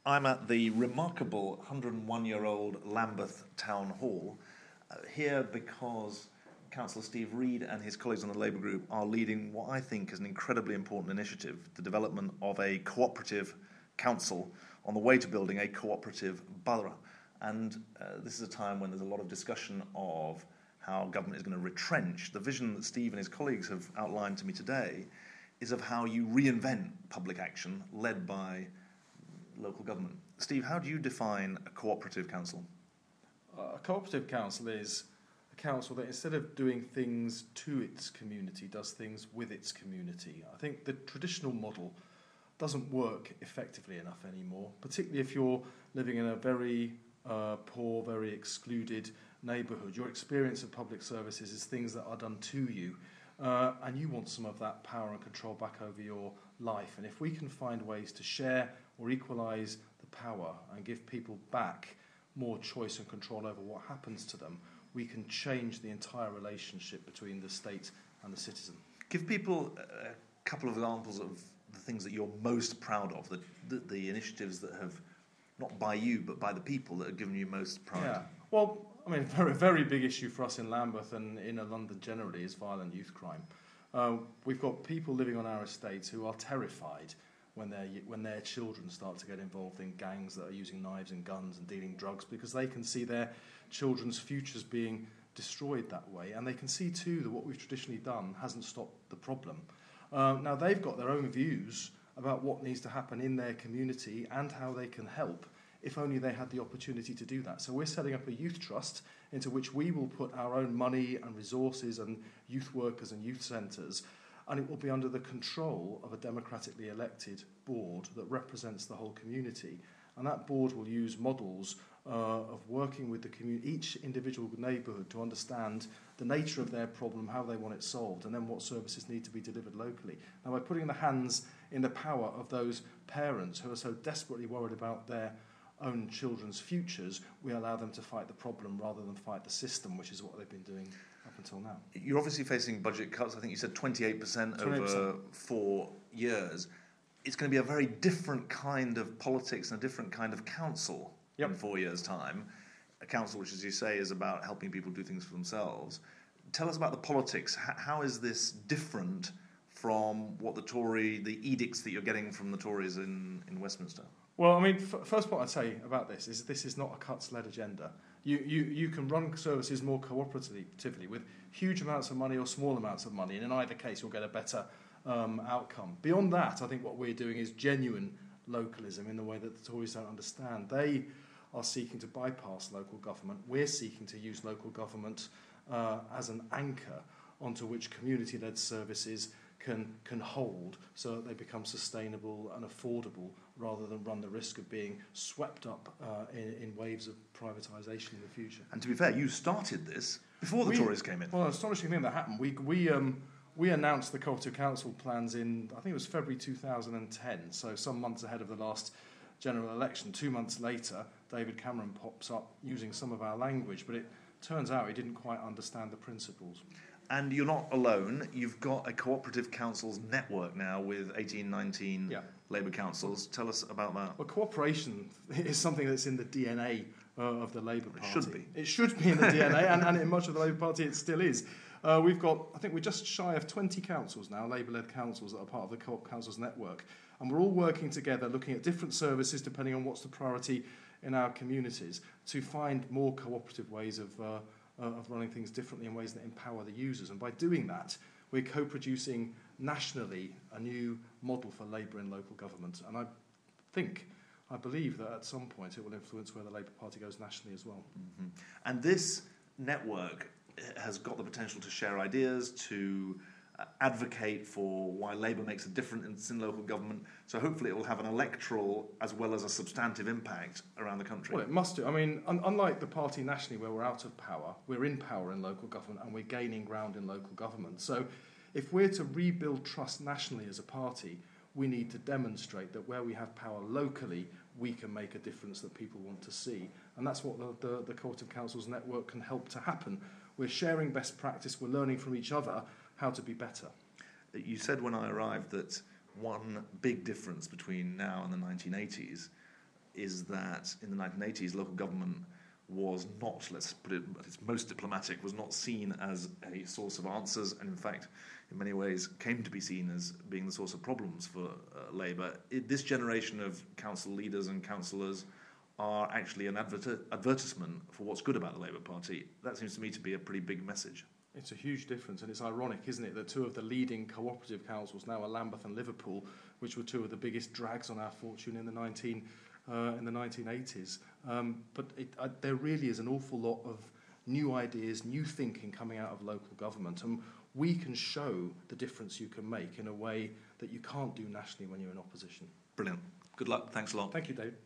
I'm at the remarkable 101-year-old Lambeth Town Hall, here because Councillor Steve Reed and his colleagues on the Labour Group are leading what I think is an incredibly important initiative, the development of a cooperative council on the way to building a cooperative borough. And this is a time when there's a lot of discussion of how government is going to retrench. The vision that Steve and his colleagues have outlined to me today is of how you reinvent public action led by local government. Steve, how do you define a cooperative council? A cooperative council is a council that instead of doing things to its community, does things with its community. I think the traditional model doesn't work effectively enough anymore, particularly if you're living in a very poor, very excluded neighbourhood. Your experience of public services is things that are done to you, and you want some of that power and control back over your life. And if we can find ways to share or equalise the power and give people back more choice and control over what happens to them, we can change the entire relationship between the state and the citizen. Give people a couple of examples of the things that you're most proud of, the initiatives that have, not by you, but by the people that have given you most pride. Yeah. Well, I mean, a very big issue for us in Lambeth and in London generally is violent youth crime. We've got people living on our estates who are terrified when their children start to get involved in gangs that are using knives and guns and dealing drugs, because they can see their children's futures being destroyed that way, and they can see too that what we've traditionally done hasn't stopped the problem. Now they've got their own views about what needs to happen in their community and how they can help, if only they had the opportunity to do that. So we're setting up a youth trust into which we will put our own money and resources and youth workers and youth centres, and it will be under the control of a democratically elected board that represents the whole community. And that board will use models of working with the community, each individual neighbourhood, to understand the nature of their problem, how they want it solved, and then what services need to be delivered locally. Now, by putting the hands in the power of those parents who are so desperately worried about their own children's futures, we allow them to fight the problem rather than fight the system, which is what they've been doing up until now. You're obviously facing budget cuts. I think you said 28% over 4 years. It's going to be a very different kind of politics and a different kind of council in 4 years' time. A council which, as you say, is about helping people do things for themselves. Tell us about the politics. How is this different from what the edicts that you're getting from the Tories in Westminster? Well, I mean, first point I'd say about this is not a cuts-led agenda. You can run services more cooperatively with huge amounts of money or small amounts of money, and in either case you'll get a better outcome. Beyond that, I think what we're doing is genuine localism in the way that the Tories don't understand. They are seeking to bypass local government. We're seeking to use local government as an anchor onto which community-led services can hold so that they become sustainable and affordable, rather than run the risk of being swept up in waves of privatisation in the future. And to be fair, you started this before the Tories came in. Well, an astonishing thing that happened. We announced the Cooperative Council plans in, I think it was February 2010, so some months ahead of the last general election. 2 months later, David Cameron pops up using some of our language, but it turns out he didn't quite understand the principles. And you're not alone. You've got a cooperative councils network now with 18, 19 Labour councils. Tell us about that. Well, cooperation is something that's in the DNA of the Labour Party. It should be. It should be in the DNA, and in much of the Labour Party it still is. We've got, I think we're just shy of 20 councils now, Labour-led councils that are part of the Co-op Councils network. And we're all working together, looking at different services depending on what's the priority in our communities, to find more cooperative ways of running things differently in ways that empower the users. And by doing that, we're co-producing nationally a new model for Labour in local government. And I believe that at some point it will influence where the Labour Party goes nationally as well. Mm-hmm. And this network has got the potential to share ideas, to advocate for why Labour makes a difference in local government. So hopefully it will have an electoral as well as a substantive impact around the country. Well, it must do. I mean, unlike the party nationally where we're out of power, we're in power in local government and we're gaining ground in local government. So if we're to rebuild trust nationally as a party, we need to demonstrate that where we have power locally, we can make a difference that people want to see. And that's what the Cooperative Councils network can help to happen. We're sharing best practice, we're learning from each other how to be better. You said when I arrived that one big difference between now and the 1980s is that in the 1980s, local government was not, let's put it at its most diplomatic, was not seen as a source of answers, and in fact, in many ways, came to be seen as being the source of problems for Labour. This generation of council leaders and councillors are actually an advertisement for what's good about the Labour Party. That seems to me to be a pretty big message. It's a huge difference, and it's ironic, isn't it, that two of the leading cooperative councils now are Lambeth and Liverpool, which were two of the biggest drags on our fortune in the 1980s. But there really is an awful lot of new ideas, new thinking coming out of local government, and we can show the difference you can make in a way that you can't do nationally when you're in opposition. Brilliant. Good luck. Thanks a lot. Thank you, David.